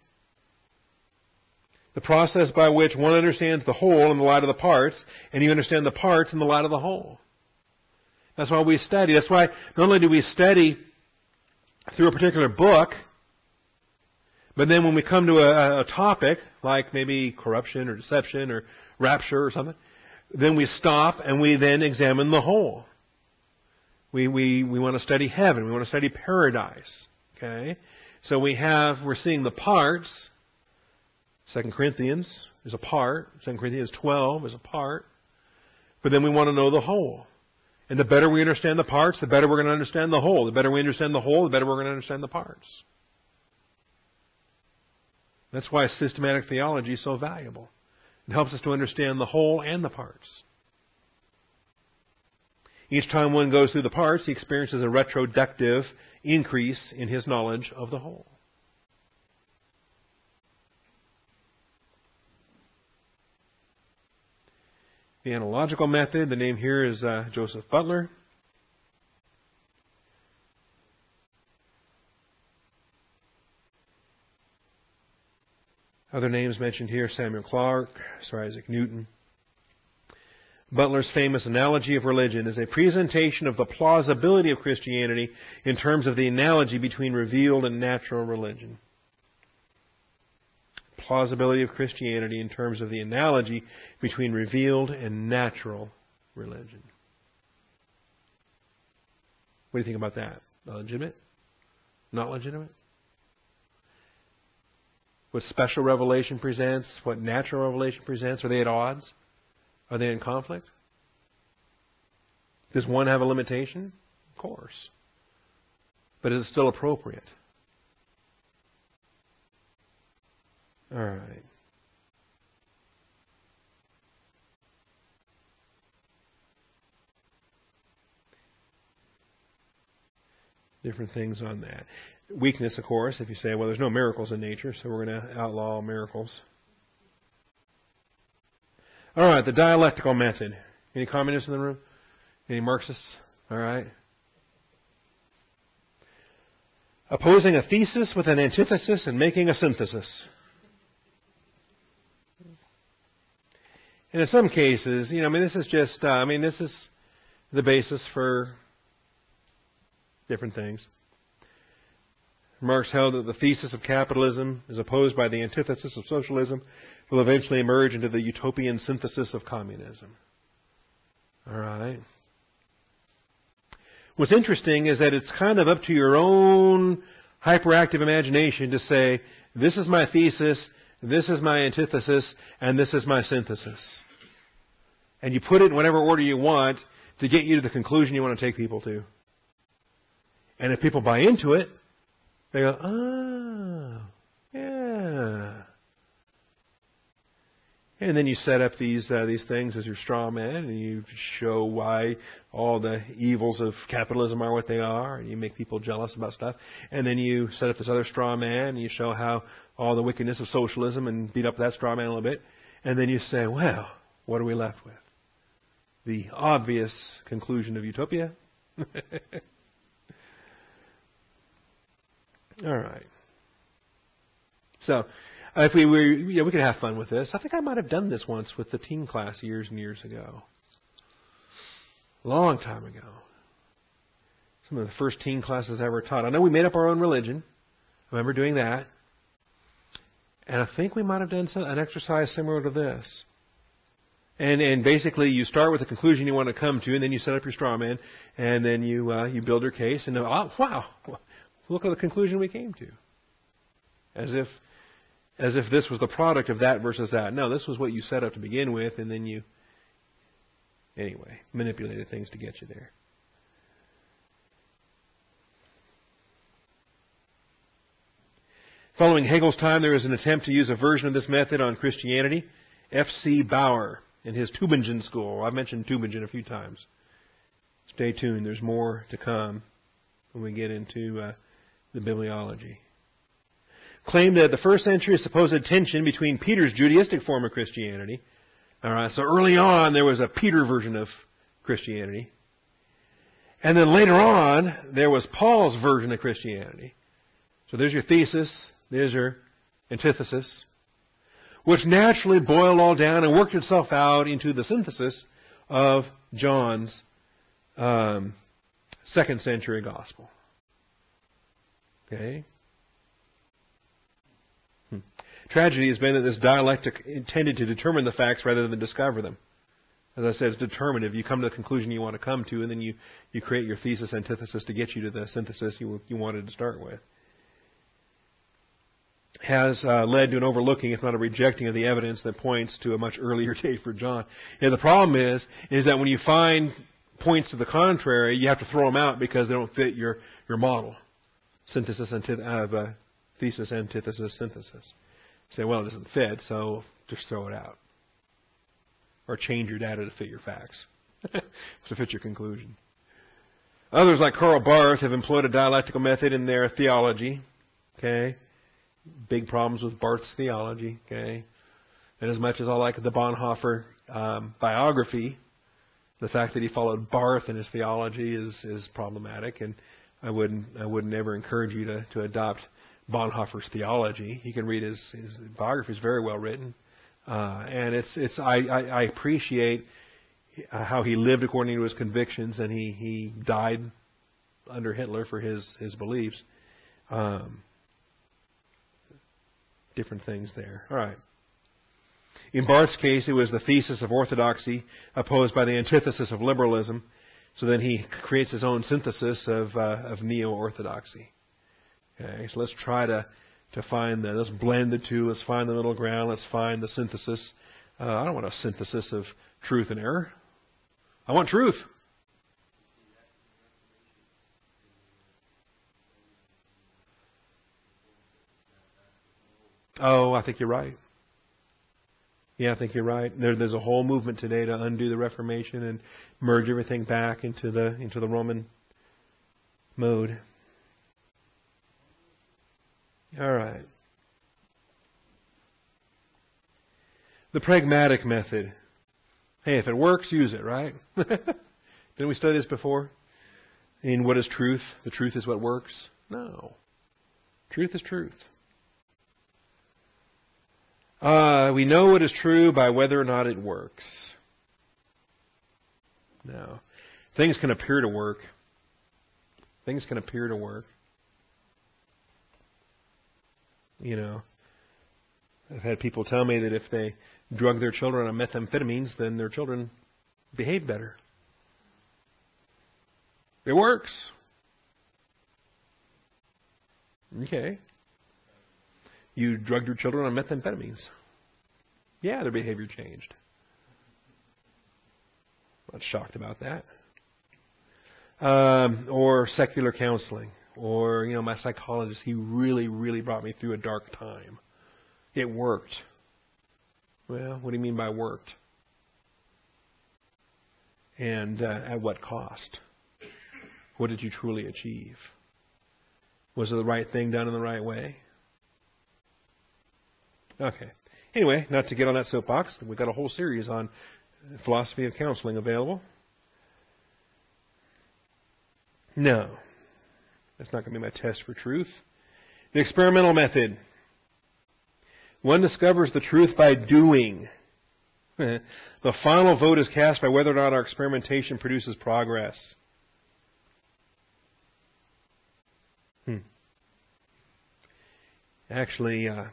The process by which one understands the whole in the light of the parts, and you understand the parts in the light of the whole. That's why we study. That's why not only do we study through a particular book, But then when we come to a, a topic like maybe corruption or deception or rapture or something, then we stop and we then examine the whole. We we we want to study heaven. We want to study paradise. Okay, so we have we're seeing the parts. Second Corinthians is a part. Second Corinthians twelve is a part. But then we want to know the whole. And the better we understand the parts, the better we're going to understand the whole. The better we understand the whole, the better we're going to understand the parts. That's why systematic theology is so valuable. It helps us to understand the whole and the parts. Each time one goes through the parts, he experiences a retroductive increase in his knowledge of the whole. The analogical method, the name here is uh, Joseph Butler. Other names mentioned here, Samuel Clarke, Sir Isaac Newton. Butler's famous analogy of religion is a presentation of the plausibility of Christianity in terms of the analogy between revealed and natural religion. Plausibility of Christianity in terms of the analogy between revealed and natural religion. What do you think about that? Legitimate? Not legitimate? What special revelation presents, what natural revelation presents, are they at odds? Are they in conflict? Does one have a limitation? Of course. But is it still appropriate? All right. Different things on that. Weakness, of course, if you say, well, there's no miracles in nature, so we're going to outlaw miracles. All right, the dialectical method. Any communists in the room? Any Marxists? All right. Opposing a thesis with an antithesis and making a synthesis. And in some cases, you know, I mean, this is just, uh, I mean, this is the basis for different things. Marx held that the thesis of capitalism is opposed by the antithesis of socialism will eventually emerge into the utopian synthesis of communism. All right. What's interesting is that it's kind of up to your own hyperactive imagination to say, this is my thesis, this is my antithesis, and this is my synthesis. And you put it in whatever order you want to get you to the conclusion you want to take people to. And if people buy into it, they go, oh, yeah. And then you set up these uh, these things as your straw man, and you show why all the evils of capitalism are what they are, and you make people jealous about stuff. And then you set up this other straw man, and you show how all the wickedness of socialism, and beat up that straw man a little bit. And then you say, well, what are we left with? The obvious conclusion of utopia? All right. So, uh, if we were, you know, we could have fun with this. I think I might have done this once with the teen class years and years ago. Long time ago. Some of the first teen classes I ever taught. I know we made up our own religion. I remember doing that. And I think we might have done some, an exercise similar to this. And and basically, you start with the conclusion you want to come to, and then you set up your straw man, and then you uh, you build your case, and oh, wow, look at the conclusion we came to. As if as if this was the product of that versus that. No, this was what you set up to begin with, and then you, anyway, manipulated things to get you there. Following Hegel's time, there was an attempt to use a version of this method on Christianity. F C Bauer in his Tübingen school. I've mentioned Tübingen a few times. Stay tuned. There's more to come when we get into uh, the bibliology. Claimed that the first century supposed tension between Peter's Judaistic form of Christianity. All right, so early on there was a Peter version of Christianity. And then later on there was Paul's version of Christianity. So there's your thesis. There's your antithesis, which naturally boiled all down and worked itself out into the synthesis of John's um, second century gospel. Okay? tragedy has been that this dialectic intended to determine the facts rather than discover them. As I said, it's determinative. You come to the conclusion you want to come to, and then you, you create your thesis antithesis to get you to the synthesis you, you wanted to start with. Has uh, led to an overlooking, if not a rejecting, of the evidence that points to a much earlier date for John. And the problem is, is that when you find points to the contrary, you have to throw them out because they don't fit your, your model. Synthesis, antith- of uh, thesis, antithesis, synthesis. You say, well, it doesn't fit, so just throw it out. Or change your data to fit your facts, to fit your conclusion. Others, like Karl Barth, have employed a dialectical method in their theology. Okay, big problems with Barth's theology. Okay, and as much as I like the Bonhoeffer um, biography, the fact that he followed Barth in his theology is is problematic, and I wouldn't I would never encourage you to, to adopt Bonhoeffer's theology. You can read his his biography; is very well written. Uh, and it's it's I, I, I appreciate how he lived according to his convictions, and he, he died under Hitler for his his beliefs. Um, different things there. All right. In Barth's case, it was the thesis of orthodoxy opposed by the antithesis of liberalism. So then he creates his own synthesis of uh, of neo-orthodoxy. Okay, so let's try to. To find the, let's blend the two, let's find the middle ground, let's find the synthesis. Uh, I don't want a synthesis of truth and error. I want truth. Oh, I think you're right. Yeah, I think you're right. There, there's a whole movement today to undo the Reformation and merge everything back into the into the Roman mode. All right. The pragmatic method. Hey, if it works, use it, right? Didn't we study this before? In what is truth? The truth is what works? No. Truth is truth. Uh, we know what is true by whether or not it works. No. Things can appear to work. Things can appear to work. You know, I've had people tell me that if they drug their children on methamphetamines, then their children behave better. It works. Okay. You drugged your children on methamphetamines. Yeah, their behavior changed. I'm not shocked about that. Um, or secular counseling. Or, you know, my psychologist, he really, really brought me through a dark time. It worked. Well, what do you mean by worked? And uh, at what cost? What did you truly achieve? Was it the right thing done in the right way? Okay. Anyway, not to get on that soapbox, we've got a whole series on philosophy of counseling available. No. That's not going to be my test for truth. The experimental method. One discovers the truth by doing. The final vote is cast by whether or not our experimentation produces progress. Hmm. Actually, uh,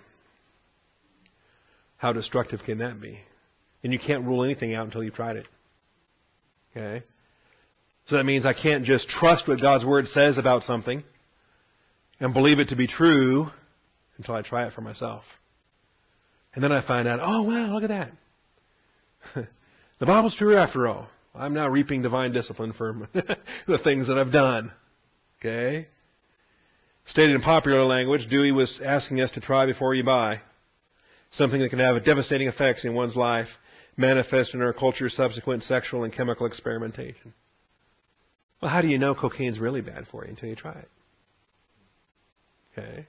how destructive can that be? And you can't rule anything out until you've tried it. Okay? So that means I can't just trust what God's Word says about something and believe it to be true until I try it for myself. And then I find out, oh, well, look at that. The Bible's true after all. I'm now reaping divine discipline for the things that I've done. Okay? Stated in popular language, Dewey was asking us to try before you buy. Something that can have devastating effects in one's life, manifest in our culture's subsequent sexual and chemical experimentation. Well, how do you know cocaine's really bad for you until you try it? Okay.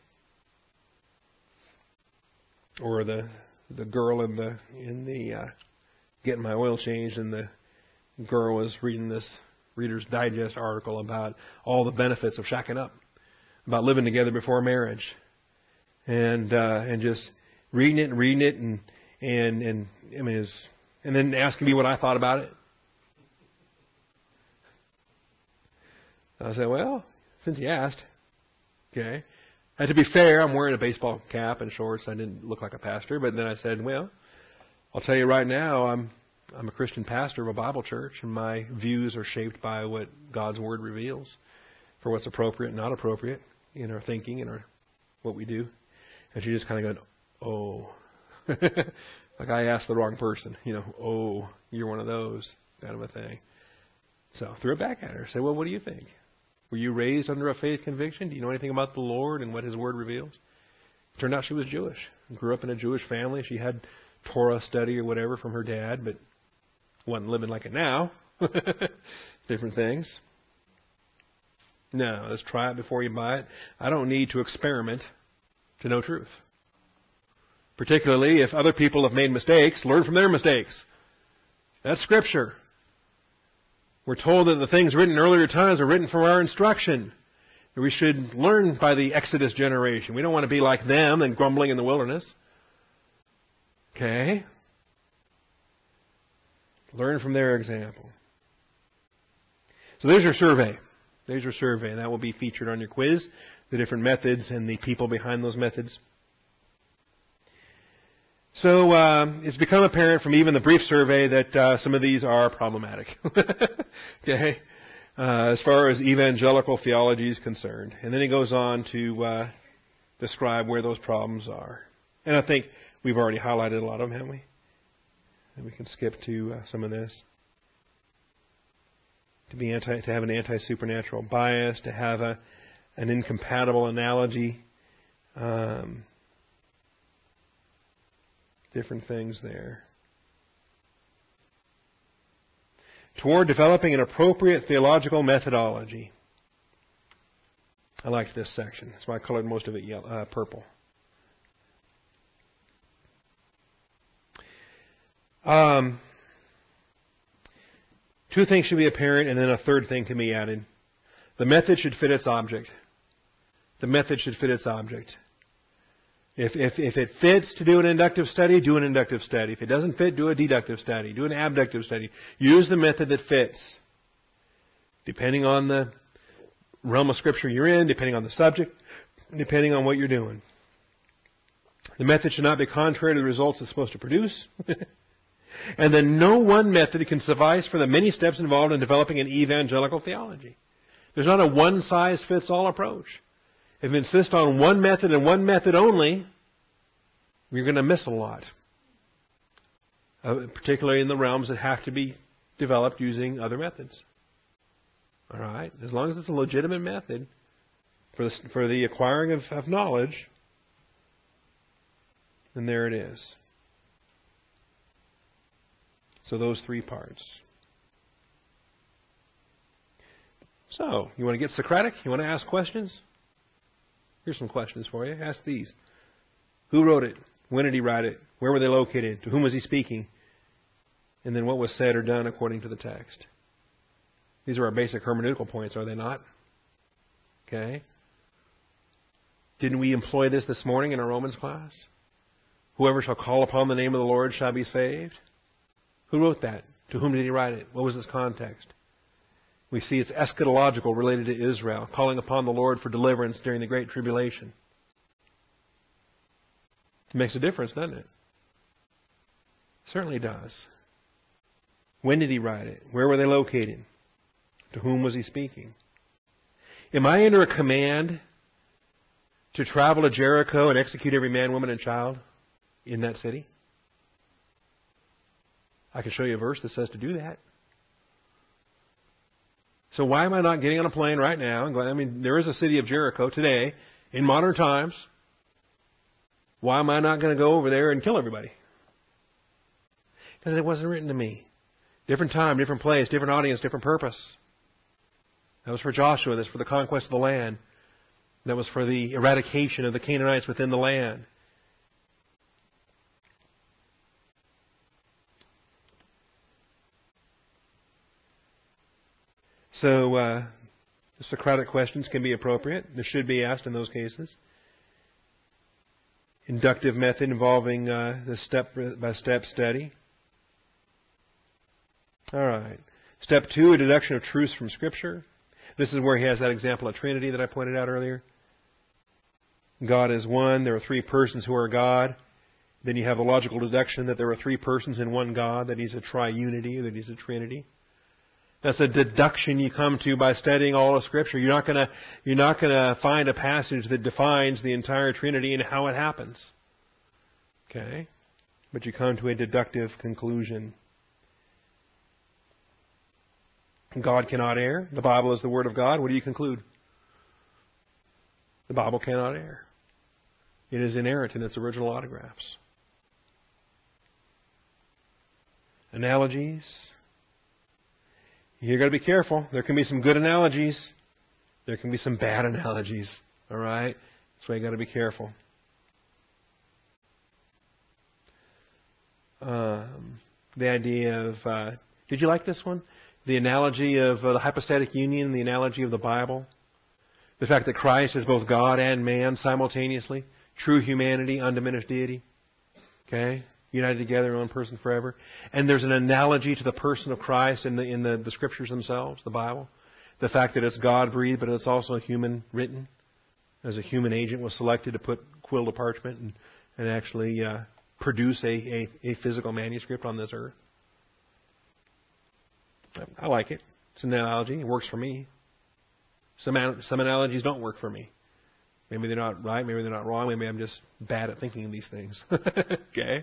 Or the the girl in the in the uh, getting my oil changed, and the girl was reading this Reader's Digest article about all the benefits of shacking up, about living together before marriage, and uh, and just reading it and reading it, and and and I mean, it was, and then asking me what I thought about it. I said, well, since you asked, okay, And to be fair, I'm wearing a baseball cap and shorts. I didn't look like a pastor. But then I said, well, I'll tell you right now, I'm I'm a Christian pastor of a Bible church, and my views are shaped by what God's Word reveals for what's appropriate and not appropriate in our thinking and our what we do. And she just kind of goes, oh. Like I asked the wrong person. You know, oh, you're one of those kind of a thing. So I threw it back at her. I said, well, what do you think? Were you raised under a faith conviction? Do you know anything about the Lord and what His Word reveals? It turned out she was Jewish. Grew up in a Jewish family. She had Torah study or whatever from her dad, but wasn't living like it now. Different things. No, let's try it before you buy it. I don't need to experiment to know truth. Particularly if other people have made mistakes, learn from their mistakes. That's Scripture. We're told that the things written in earlier times are written for our instruction. We should learn by the Exodus generation. We don't want to be like them and grumbling in the wilderness. Okay? Learn from their example. So there's your survey. There's your survey. And that will be featured on your quiz, the different methods and the people behind those methods. So uh, it's become apparent from even the brief survey that uh, some of these are problematic. Okay, uh, as far as evangelical theology is concerned, and then he goes on to uh, describe where those problems are. And I think we've already highlighted a lot of them, haven't we? And we can skip to uh, some of this. To be anti, to have an anti-supernatural bias, to have a an incompatible analogy. Um, Different things there. Toward developing an appropriate theological methodology. I liked this section. That's why I colored most of it yellow, uh, purple. Um, two things should be apparent, and then a third thing can be added. The method should fit its object. The method should fit its object. If, if, if it fits to do an inductive study, do an inductive study. If it doesn't fit, do a deductive study. Do an abductive study. Use the method that fits. Depending on the realm of Scripture you're in, depending on the subject, depending on what you're doing. The method should not be contrary to the results it's supposed to produce. And then no one method can suffice for the many steps involved in developing an evangelical theology. There's not a one-size-fits-all approach. If you insist on one method and one method only, you're going to miss a lot. Uh, particularly in the realms that have to be developed using other methods. All right? As long as it's a legitimate method for the, for the acquiring of, of knowledge, then there it is. So those three parts. So, you want to get Socratic? You want to ask questions? Here's some questions for you. Ask these. Who wrote it? When did he write it? Where were they located? To whom was he speaking? And then what was said or done according to the text? These are our basic hermeneutical points, are they not? Okay. Didn't we employ this this morning in our Romans class? Whoever shall call upon the name of the Lord shall be saved. Who wrote that? To whom did he write it? What was its context? We see it's eschatological, related to Israel, calling upon the Lord for deliverance during the Great Tribulation. It makes a difference, doesn't it? It certainly does. When did he write it? Where were they located? To whom was he speaking? Am I under a command to travel to Jericho and execute every man, woman, and child in that city? I can show you a verse that says to do that. So why am I not getting on a plane right now? I mean, there is a city of Jericho today, in modern times. Why am I not going to go over there and kill everybody? Because it wasn't written to me. Different time, different place, different audience, different purpose. That was for Joshua. That's for the conquest of the land. That was for the eradication of the Canaanites within the land. So, uh, the Socratic questions can be appropriate. They should be asked in those cases. Inductive method involving uh, the step-by-step study. All right. Step two, a deduction of truths from Scripture. This is where he has that example of Trinity that I pointed out earlier. God is one. There are three persons who are God. Then you have the logical deduction that there are three persons in one God, that He's a triunity, that He's a Trinity. That's a deduction you come to by studying all of Scripture. You're not going to you're not going to find a passage that defines the entire Trinity and how it happens. Okay? But you come to a deductive conclusion. God cannot err. The Bible is the Word of God. What do you conclude? The Bible cannot err. It is inerrant in its original autographs. Analogies. You've got to be careful. There can be some good analogies. There can be some bad analogies. All right? That's why you've got to be careful. Um, the idea of... Uh, did you like this one? The analogy of uh, the hypostatic union, the analogy of the Bible. The fact that Christ is both God and man simultaneously. True humanity, undiminished deity. Okay? United together in one person forever. And there's an analogy to the person of Christ in the in the, the Scriptures themselves, the Bible. The fact that it's God-breathed, but it's also human written. As a human agent was selected to put quill to parchment and, and actually uh, produce a, a, a physical manuscript on this earth. I like it. It's an analogy. It works for me. Some some analogies don't work for me. Maybe they're not right. Maybe they're not wrong. Maybe I'm just bad at thinking of these things. Okay?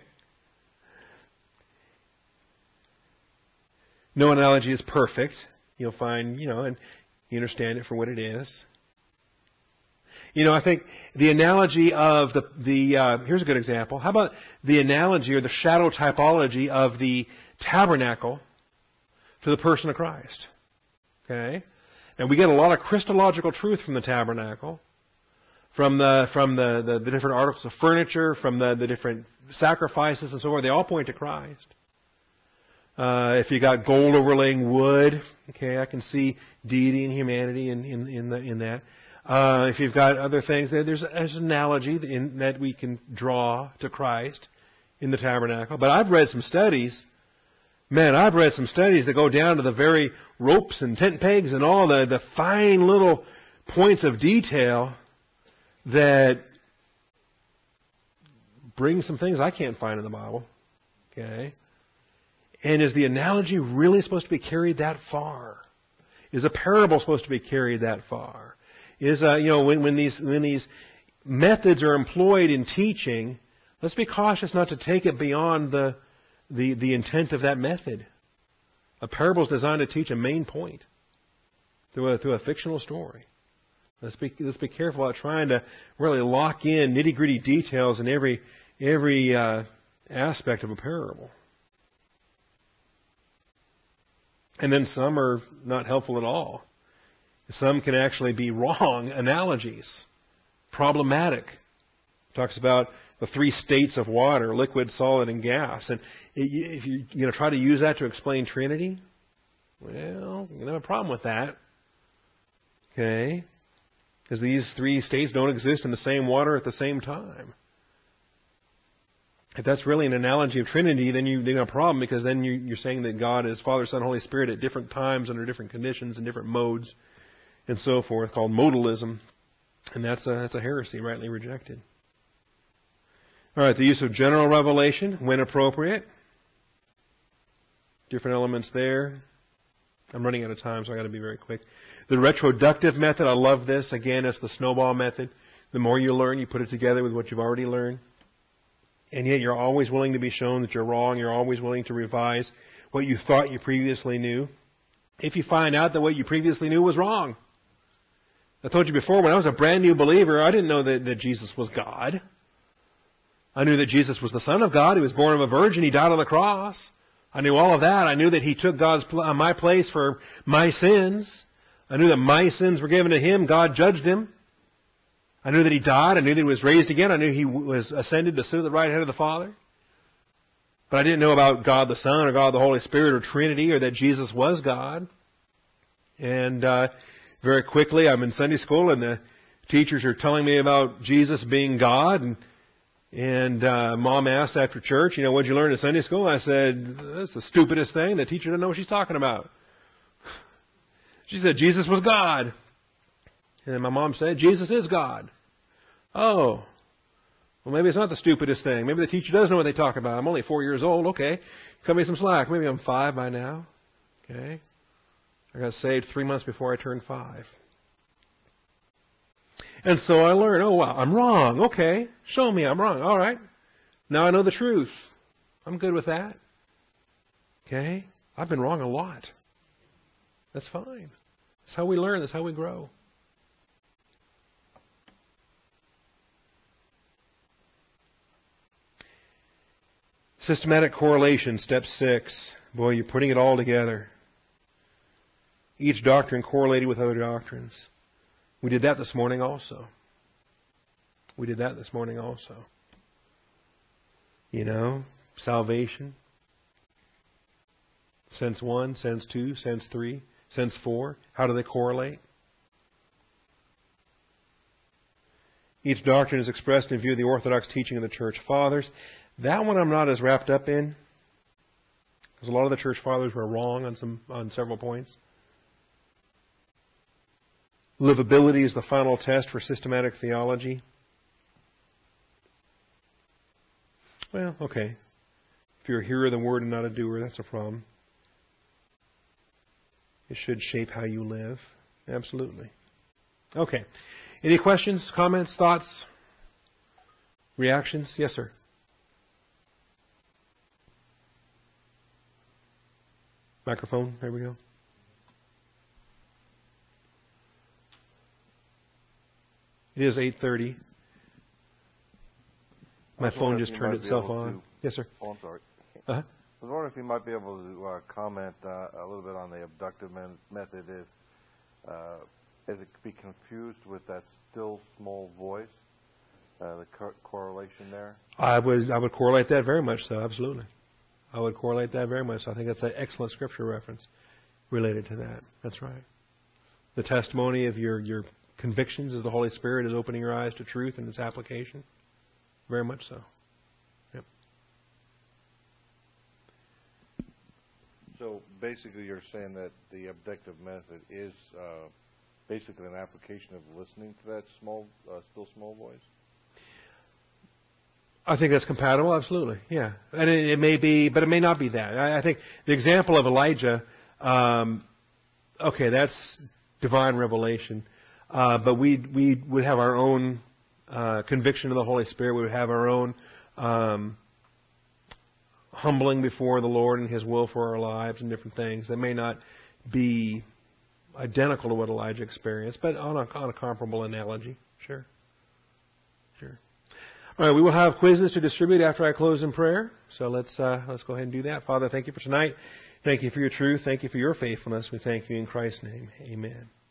No analogy is perfect. You'll find, you know, and you understand it for what it is. You know, I think the analogy of the, the uh, here's a good example. How about the analogy or the shadow typology of the tabernacle to the person of Christ? Okay? And we get a lot of Christological truth from the tabernacle, from the from the, the, the different articles of furniture, from the, the different sacrifices and so forth. They all point to Christ. Uh, if you got gold overlaying wood, okay, I can see deity and humanity in in in, the, in that. Uh, if you've got other things, there's, there's an analogy in, that we can draw to Christ in the tabernacle. But I've read some studies. Man, I've read some studies that go down to the very ropes and tent pegs and all the, the fine little points of detail that bring some things I can't find in the Bible. Okay? And is the analogy really supposed to be carried that far? Is a parable supposed to be carried that far? Is uh, you know when, when these when these methods are employed in teaching, let's be cautious not to take it beyond the the, the intent of that method. A parable is designed to teach a main point through a, through a fictional story. Let's be let's be careful about trying to really lock in nitty gritty details in every every uh, aspect of a parable. And then some are not helpful at all. Some can actually be wrong analogies, problematic. It talks about the three states of water, liquid, solid, and gas. And if you're going to try to use that to explain Trinity, well, you're going to have a problem with that. Okay? Because these three states don't exist in the same water at the same time. If that's really an analogy of Trinity, then you have a problem, because then you're saying that God is Father, Son, Holy Spirit at different times, under different conditions and different modes and so forth, called modalism. And that's a, that's a heresy, rightly rejected. All right, the use of general revelation when appropriate. Different elements there. I'm running out of time, so I've got to be very quick. The retroductive method, I love this. Again, it's the snowball method. The more you learn, you put it together with what you've already learned. And yet you're always willing to be shown that you're wrong. You're always willing to revise what you thought you previously knew, if you find out that what you previously knew was wrong. I told you before, when I was a brand new believer, I didn't know that, that Jesus was God. I knew that Jesus was the Son of God. He was born of a virgin. He died on the cross. I knew all of that. I knew that He took God's my place for my sins. I knew that my sins were given to Him. God judged Him. I knew that He died. I knew that He was raised again. I knew He was ascended to sit at the right hand of the Father. But I didn't know about God the Son or God the Holy Spirit or Trinity, or that Jesus was God. And uh, very quickly, I'm in Sunday school, and the teachers are telling me about Jesus being God. And, and uh, Mom asked after church, you know, what'd you learn in Sunday school? I said, that's the stupidest thing. The teacher doesn't know what she's talking about. She said, Jesus was God. And my mom said, Jesus is God. Oh, well, maybe it's not the stupidest thing. Maybe the teacher does know what they talk about. I'm only four years old. Okay. Cut me some slack. Maybe I'm five by now. Okay. I got saved three months before I turned five. And so I learned, oh, wow, I'm wrong. Okay. Show me I'm wrong. All right. Now I know the truth. I'm good with that. Okay. I've been wrong a lot. That's fine. That's how we learn. That's how we grow. Systematic correlation, step six. Boy, you're putting it all together. Each doctrine correlated with other doctrines. We did that this morning also. We did that this morning also. You know, salvation. Sense one, sense two, sense three, sense four. How do they correlate? Each doctrine is expressed in view of the orthodox teaching of the church fathers. That one I'm not as wrapped up in, because a lot of the church fathers were wrong on some on several points. Livability is the final test for systematic theology. Well, okay. If you're a hearer of the word and not a doer, that's a problem. It should shape how you live. Absolutely. Okay. Any questions, comments, thoughts, reactions? Yes, sir. Microphone. There we go. It is eight thirty. My phone just turned itself on. To, yes, sir. Oh, I'm sorry. Uh-huh. I was wondering if you might be able to uh, comment uh, a little bit on the abductive men- method. Is uh, is it be confused with that still small voice? Uh, the co- correlation there. I would I would correlate that very much so. Absolutely, I would correlate that very much so. I think that's an excellent scripture reference related to that. That's right. The testimony of your your convictions as the Holy Spirit is opening your eyes to truth and its application. Very much so. Yep. So basically you're saying that the abductive method is uh, basically an application of listening to that small, uh, still small voice? I think that's compatible, absolutely. Yeah. And it, it may be, but it may not be that. I, I think the example of Elijah, um, okay, that's divine revelation. Uh, but we we would have our own uh, conviction of the Holy Spirit. We would have our own um, humbling before the Lord and His will for our lives and different things that may not be identical to what Elijah experienced, but on a, on a comparable analogy. Sure. Sure. All right, we will have quizzes to distribute after I close in prayer. So let's uh, let's go ahead and do that. Father, thank you for tonight. Thank you for your truth. Thank you for your faithfulness. We thank you in Christ's name. Amen.